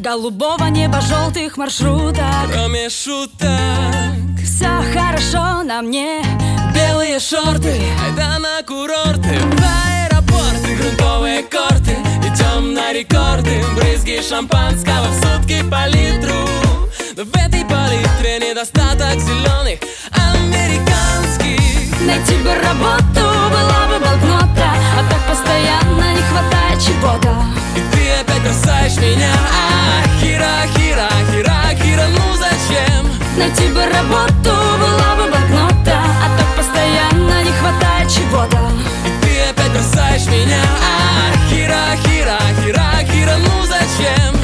голубого неба, желтых маршруток. Кроме шуток, все хорошо на мне. белые шорты, айда на курорты, в аэропорты, грунтовые корты. Идем на рекорды, брызги шампанского в сутки по литру. Но в этой палитре недостаток зеленых американских. Найти бы работу была бы блокнота, а так постоянно не хватает чего-то. И ты опять бросаешь меня. Хира, хира, хира, хира, ну зачем? Найти бы работу была бы блокнота, а так постоянно не хватает чего-то. И ты опять бросаешь меня. Хира, хира, хира, хира, ну зачем?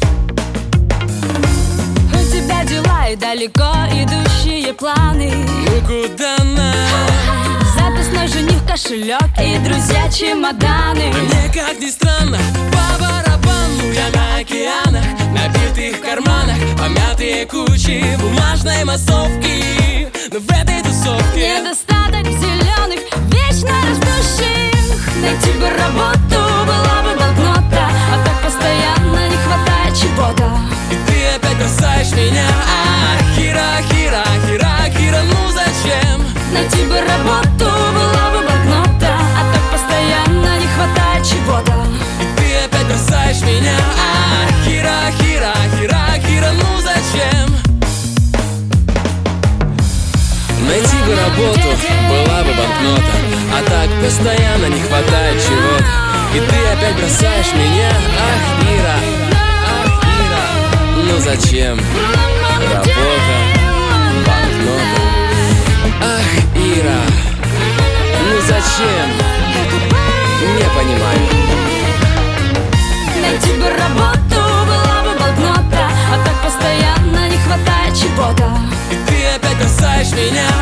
У тебя дела и далеко идущие планы. Ну куда нам? Запасной жених, кошелек и друзья-чемоданы. Мне, как ни странно, по барабану. Я на океанах, набитых карманах, помятые кучи бумажной массовки. Но в этой тусовке недостаток зеленых, вечно растущих. Найти бы работу была бы блокнота, а так постоянно не хватает чего-то. и ты опять бросаешь меня. Хира, хира, хира, хира, ну зачем? Найти бы работу была бы блокнота, а так постоянно не хватает чего-то. И ты опять бросаешь меня. Хира, хира, хира, хира, ну зачем? Найти бы работу была бы банкнота, а так постоянно не хватает чего-то. И ты опять бросаешь меня. Ира, ну зачем? Работа, банкнота. Ира, ну зачем? Не понимаю. Найти бы работу была бы блокнота, а так постоянно не хватает чего-то. И ты опять бросаешь меня.